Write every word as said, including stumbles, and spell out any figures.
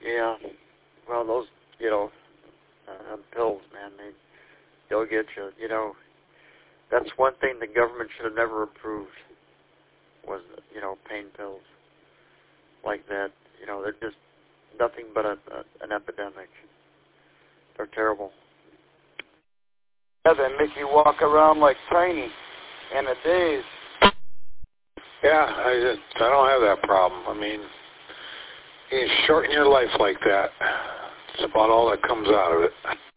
Yeah. Well, those, you know, uh, pills, man, they, they'll get you. You know, that's one thing the government should have never approved was, you know, pain pills like that. You know, they're just nothing but a, a, an epidemic. They're terrible. Yeah, they make you walk around like Tiny in a daze. Yeah, I just, I don't have that problem. I mean, you shorten your life like that. It's about all that comes out of it.